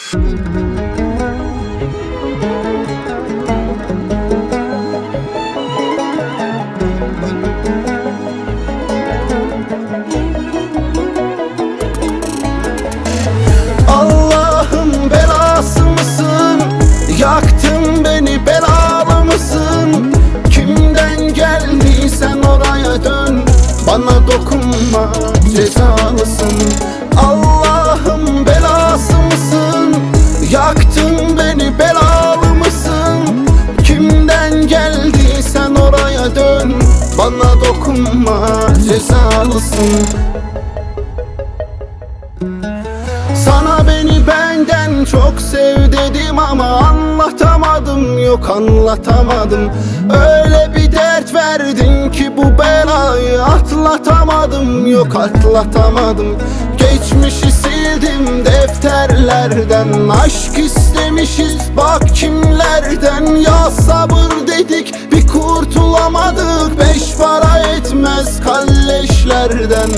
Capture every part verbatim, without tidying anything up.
Allah'ım belası mısın? Yaktın beni, belalı mısın? Kimden geldiysen oraya dön, bana dokunma, cezalısın. Allah'ım belası mısın? Yaktın beni, belalı mısın? Kimden geldiysen oraya dön, bana dokunma, cezalısın. Sana beni benden çok sev dedim ama anlatamadım, yok anlatamadım. Öyle bir dert verdin ki bu belayı atlatamadım, yok atlatamadım. Geçmişi sildim defterlerden, aşk istemişiz bak kimlerden. Ya sabır dedik bir kurtulamadık, beş para etmez kalleşlerden.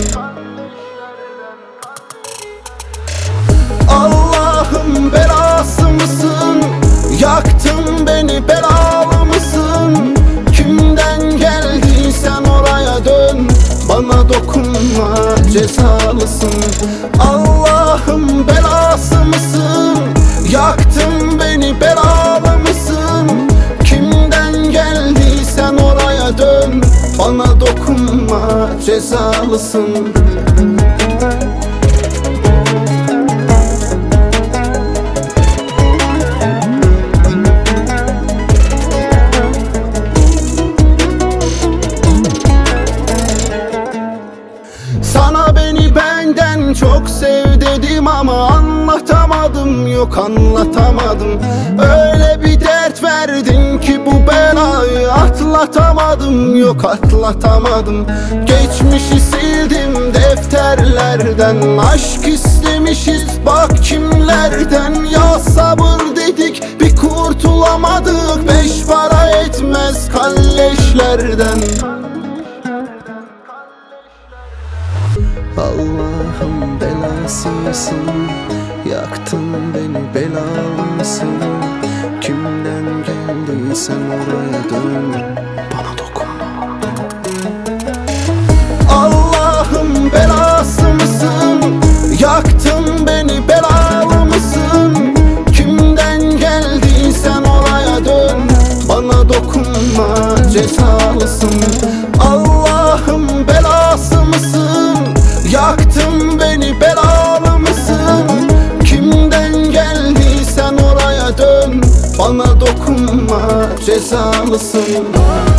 Allah'ım belası mısın? Yaktın beni, belalı mısın? Kimden geldiysen oraya dön, bana dokunma, cezalısın. Allah'ım belası mısın? Yaktın beni, belalı mısın? Kimden geldiysen oraya dön, bana dokunma, cezalısın. Sana beni benden çok sev dedim ama anlatamadım, yok anlatamadım. Öyle bir dert verdin ki bu belayı atlatamadım, yok atlatamadım. Geçmişi sildim defterlerden, aşk istemişiz bak kimlerden. Ya sabır dedik bir kurtulamadık, beş para etmez kalleşlerden. Allah'ım belası mısın? Yaktın beni, belalı mısın? Kimden geldiysen oraya dön, bana dokunma. Allah'ım belası mısın? Yaktın beni, belalı mısın? Kimden geldiysen oraya dön, bana dokunma, cezalısın. Allah'ım belası mısın? Yaktın beni, belalı mısın? Kimden geldiysen oraya dön, bana dokunma, cezalısın.